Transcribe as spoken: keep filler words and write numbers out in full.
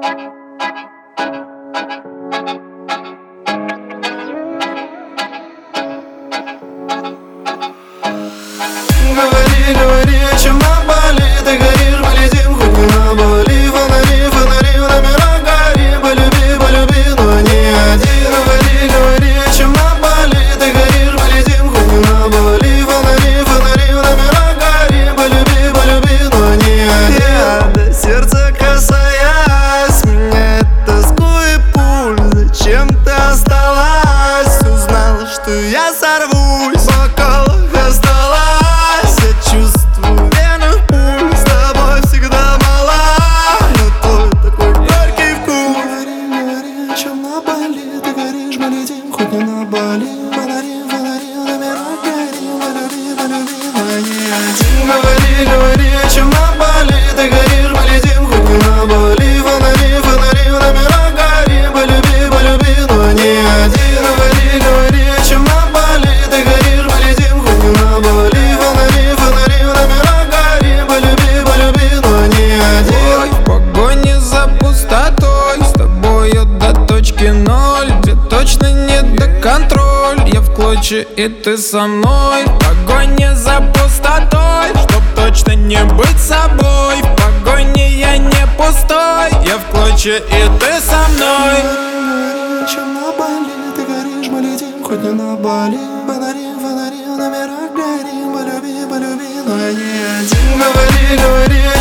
Говори, говори, о чем на Бали. Ты горишь, мы летим хоть не на Бали. Фонари, фонари, в номерах гори. Полюби, полюби, но не один. Говори, говори, о чем на Бали. Ты горишь, мы летим хоть не на Бали. Фонари, фонари, в номерах гори. Полюби, полюби, но не один. Я до сердца касаясь, меняет тоску и пульс. Зачем ты осталась? Узнала, что я сорвусь. В бокалах осталась. Я чувствую вену пульс. С тобой всегда мала, но твой такой горький вкус. Говори, говори, о чем на Бали. Ты горишь, мы летим хоть не на Бали. Фонари, фонари, в номерах гори. Полюби, полюби, но не один. Говори, говори, о чем на Бали. Ты горишь, мы летим хоть не на Бали. Фонари, фонари, в номерах гори. Полюби, полюби, но не один. Говори, говори, о чем на Бали. Ты горишь, мы летим хоть не на Бали. Фонари, фонари, в номерах гори. Полюби, полюби, но не один. Ой, в погоне за пустотой, с тобою до точки ноль, где точно нет до контроль. Я в клочья, и ты со мной. В погоне за пустотой, чтоб точно не быть собой. В погоне я не пустой, я в клочья, и ты со мной. Говори, о чем на Бали. Ты горишь, мы летим хоть не на Бали. Фонари, фонари, в номерах гори. Полюби, полюби, но не один. Говори, говори,